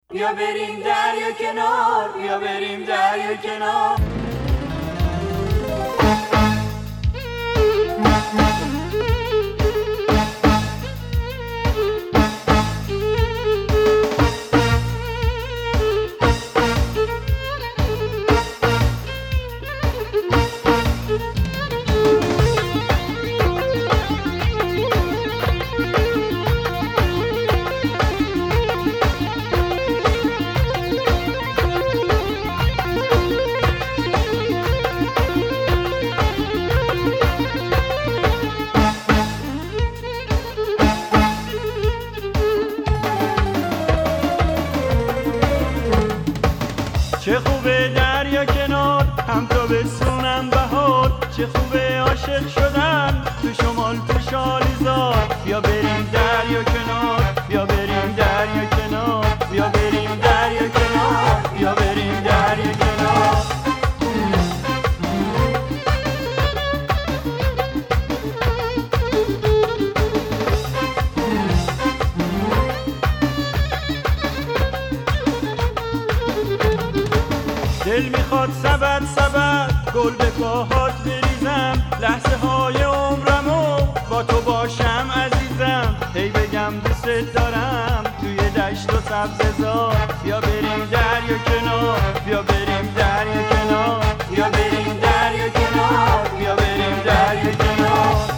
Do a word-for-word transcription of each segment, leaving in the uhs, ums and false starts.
بیا بریم دریا کنار، بیا بریم دریا کنار. چه خوبه دریا کنار، هم تابستونم بهار. چه خوبه عاشق شدن تو شمال تو شالیزار. بیا بریم دریا کنار، بیا بریم دریا کنار، بیا بریم دریا کنار، بیا بریم دریا کنار. دل میخواد سبد سبد گل به پاهات بریزم، لحظه های عمرمو با تو باشم عزیزم. هی بگم دوست دارم توی دشت و سبززار. بیا بریم دریا کنار، بیا بریم دریا کنار، بیا بریم دریا کنار، بیا بریم دریا کنار.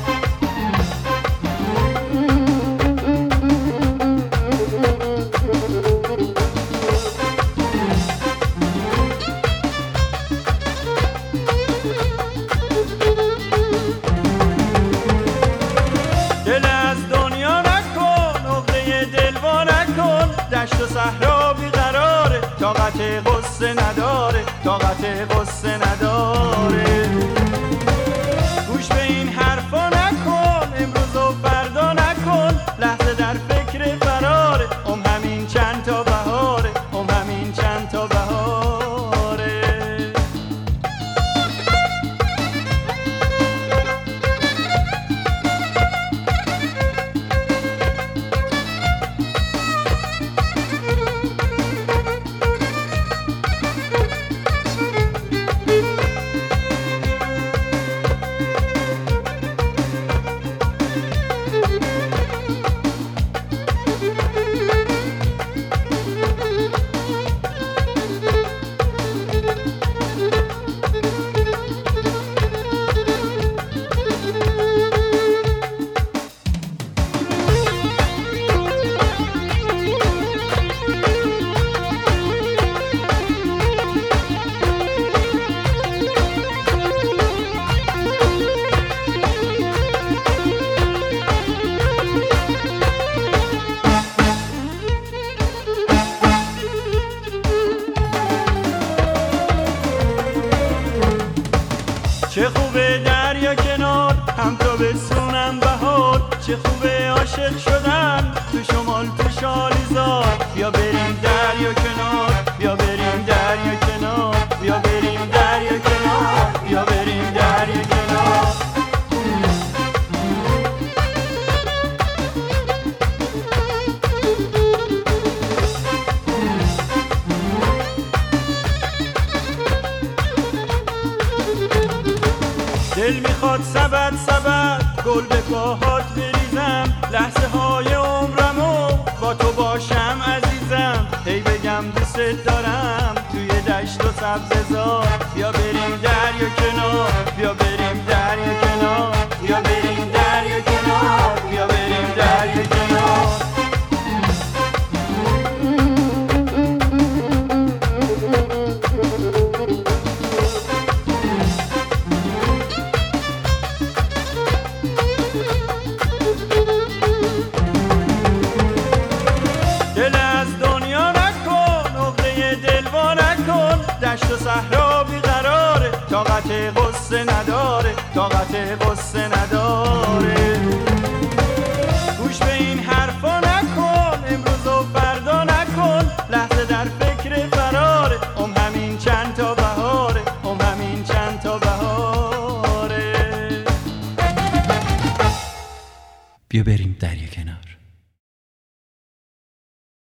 دل از دنیا نکن، عقده دل وا نکن. دشت و صحرا بیقراره، طاقت غصه نداره، طاقت غصه نداره. گوش به این حرفا نکن، امروز و فردا نکن. لحظه در فکر فراره، ام همین چند تا بهاره، ام همین چند تا بهاره. چه خوبه دریا کنار، هم تابستونم بهار. چه خوبه عاشق شدن تو شمال تو شالیزار. بیا بریم دریا کنار، بیا بریم دریا کنار، بیا بریم دریا کنار، بیا بریم دریا کنار. دل میخواد سبد سبد گل به پاهات بریزم، لحظه های عمرمو با تو باشم عزیزم. هی بگم دوست دارم توی دشت و سبززار. بیا بریم دریا کنار، بیا بریم دریا کنار، بیا بریم دریا کنار، بیا بریم دریا کنار. دل از دنیا نکن، عقده دل وا نکن. دشت و صحرا بیقراره، طاقت غصه نداره، طاقت غصه نداره. گوش به این حرفا نکن، امروز و فردا نکن. لحظه در فکر فراره، ام همین چند تا بهاره، ام همین چند تا بهاره. بیا بریم دریا